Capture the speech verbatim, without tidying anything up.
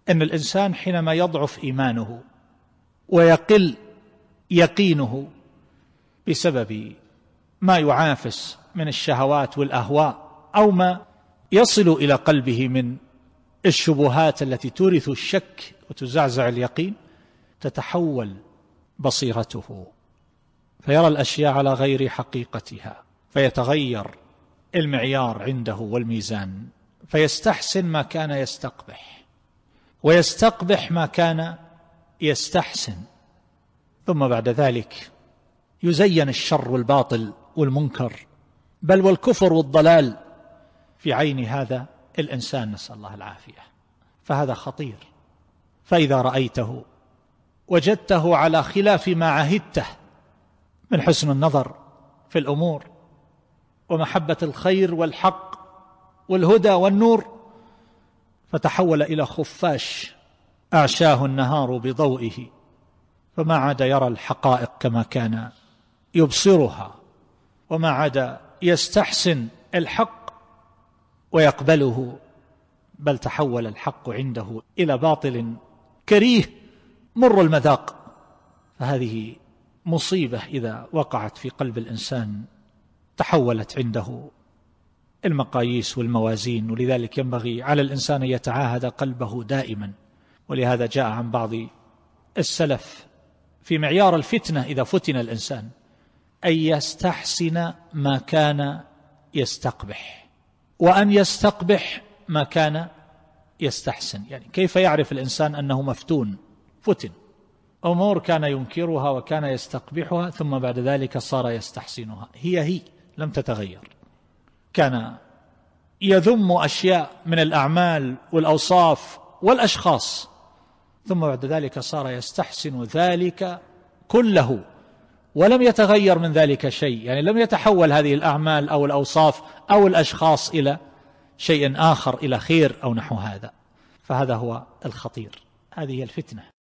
أن الإنسان حينما يضعف إيمانه ويقل يقينه بسبب ما يعافس من الشهوات والأهواء أو ما يصل إلى قلبه من الشبهات التي تورث الشك وتزعزع اليقين، تتحول بصيرته فيرى الأشياء على غير حقيقتها، فيتغير المعيار عنده والميزان، فيستحسن ما كان يستقبح ويستقبح ما كان يستحسن، ثم بعد ذلك يزين الشر والباطل والمنكر بل والكفر والضلال في عين هذا الإنسان، نسأل الله العافية. فهذا خطير. فإذا رأيته وجدته على خلاف ما عهدته من حسن النظر في الأمور ومحبة الخير والحق والهدى والنور، فتحول إلى خفاش أعشاه النهار بضوئه، فما عاد يرى الحقائق كما كان يبصرها، وما عاد يستحسن الحق ويقبله، بل تحول الحق عنده إلى باطل كريه مر المذاق. فهذه مصيبة إذا وقعت في قلب الإنسان، تحولت عنده المقاييس والموازين. ولذلك ينبغي على الإنسان أن يتعاهد قلبه دائما، ولهذا جاء عن بعض السلف في معيار الفتنة إذا فتن الإنسان أن يستحسن ما كان يستقبح، وأن يستقبح ما كان يستحسن. يعني كيف يعرف الإنسان أنه مفتون؟ فتن أمور كان ينكرها وكان يستقبحها، ثم بعد ذلك صار يستحسنها، هي هي لم تتغير. كان يذم أشياء من الأعمال والأوصاف والأشخاص، ثم بعد ذلك صار يستحسن ذلك كله، ولم يتغير من ذلك شيء. يعني لم يتحول هذه الأعمال أو الأوصاف أو الأشخاص إلى شيء آخر، إلى خير أو نحو هذا. فهذا هو الخطير، هذه الفتنة.